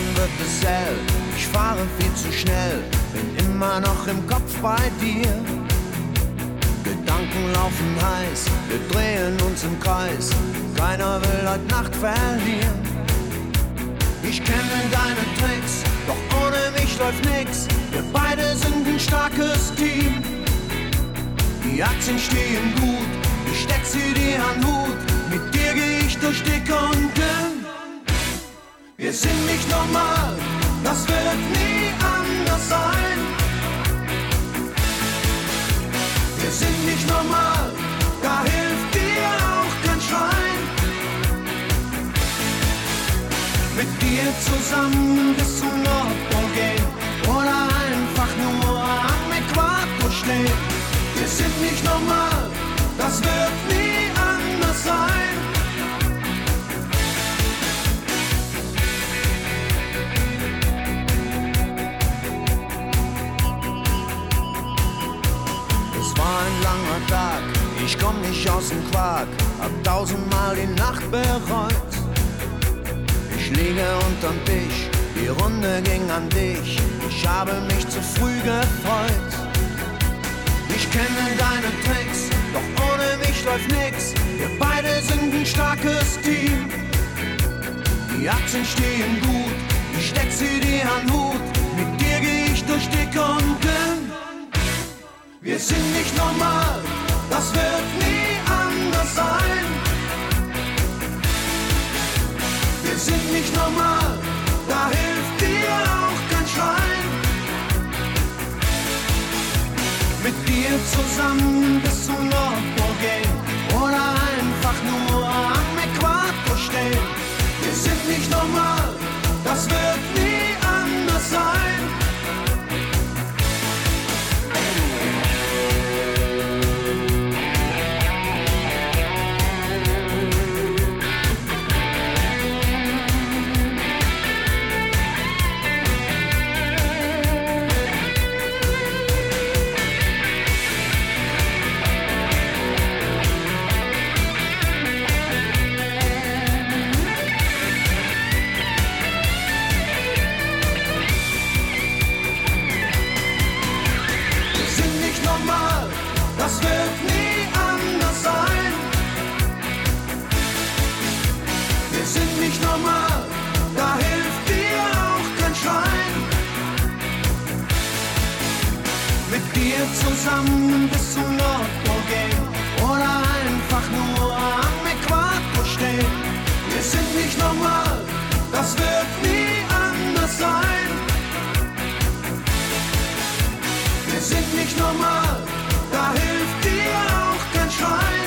Morgen wird es hell, ich fahre viel zu schnell, bin immer noch im Kopf bei dir. Gedanken laufen heiß, wir drehen uns im Kreis, keiner will heute Nacht verlieren. Ich kenne deine Tricks, doch ohne mich läuft nix, wir beide sind ein starkes Team. Die Aktien stehen gut, ich steck sie dir an Hut, mit dir geh ich durch dick und dünn. Wir sind nicht normal, das wird nie anders sein. Wir sind nicht normal, da hilft dir auch kein Schrein. Mit dir zusammen bis zum Nordpol gehen oder einfach nur am Äquator stehen. Wir sind nicht normal, das wird nie anders sein. Es war ein langer Tag, ich komm nicht aus dem Quark, hab tausendmal die Nacht bereut. Ich liege unterm Tisch, die Runde ging an dich, ich habe mich zu früh gefreut. Ich kenne deine Tricks, doch ohne mich läuft nix, wir beide sind ein starkes Team. Die Aktien stehen gut, ich steck sie dir an Hut, mit dir geh ich durch dick und dünn. Wir sind nicht normal, das wird nie anders sein. Wir sind nicht normal, da hilft dir auch kein Schrein. Mit dir zusammen bis zum Nordpol gehen oder einfach nur am Äquator stehen. Wir sind nicht normal, das wird nie anders sein. Das wird nie anders sein. Wir sind nicht normal, da hilft dir auch kein Schrein. Mit dir zusammen bis zum Nordpol gehen oder einfach nur am Äquator stehen. Wir sind nicht normal, das wird nie anders sein. Wir sind nicht normal, da hilft dir auch kein Schrein.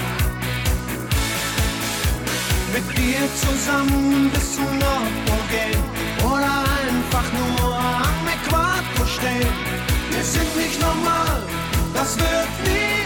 Mit dir zusammen bis zum Nordpol gehen oder einfach nur am Äquator stehen. Wir sind nicht normal, das wird nie